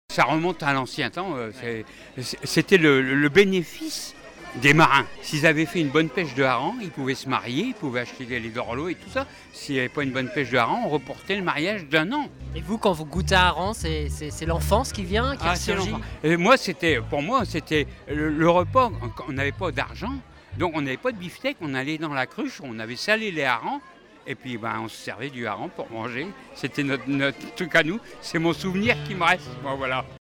Ça remonte à l'ancien temps, c'était le bénéfice des marins. S'ils avaient fait une bonne pêche de hareng, ils pouvaient se marier, ils pouvaient acheter les dorlots et tout ça. S'il n'y avait pas une bonne pêche de hareng, on reportait le mariage d'1 an. Et vous, quand vous goûtez à hareng, c'est l'enfance qui vient, qui ressurgit? Et pour moi, c'était le repas. On n'avait pas d'argent, donc on n'avait pas de beefsteak. On allait dans la cruche, on avait salé les harengs. Et puis on se servait du hareng pour manger. C'était notre truc à nous. C'est mon souvenir qui me reste. Bon, voilà.